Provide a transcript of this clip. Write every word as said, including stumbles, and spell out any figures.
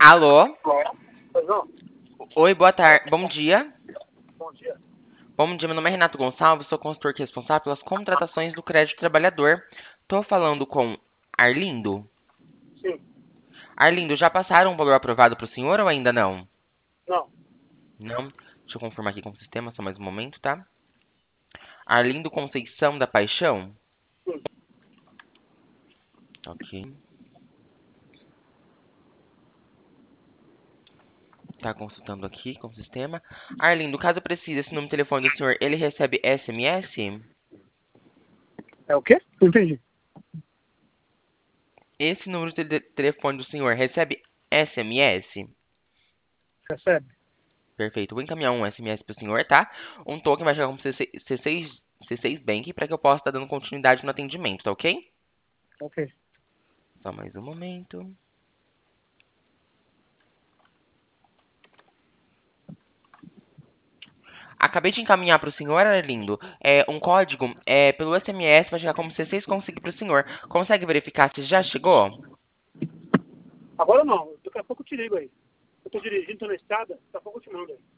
Alô? Pois não? Oi, boa tarde. Bom dia. Bom dia. Bom dia, meu nome é Renato Gonçalves, sou consultor responsável pelas contratações do crédito trabalhador. Tô falando com Arlindo. Sim. Arlindo, já passaram o valor aprovado para o senhor ou ainda não? Não. Não? Deixa eu confirmar aqui com o sistema, só mais um momento, tá? Arlindo Conceição da Paixão? Sim. Ok. Tá consultando aqui com o sistema. Arlindo, caso precise, esse número de telefone do senhor, ele recebe S M S? É o quê? Não entendi. Esse número de te- telefone do senhor recebe S M S? Recebe? Perfeito. Vou encaminhar um S M S para o senhor, tá? Um token vai chegar como C seis, C seis, C seis Bank para que eu possa estar dando continuidade no atendimento, tá ok? Ok. Só mais um momento. Acabei de encaminhar para o senhor, Arlindo, é, um código é, pelo S M S, vai chegar como C seis Consigne para o senhor. Consegue verificar se já chegou? Agora não. Daqui a pouco eu te ligo aí. Eu tô dirigindo, tô na estrada, daqui a pouco eu te mando aí.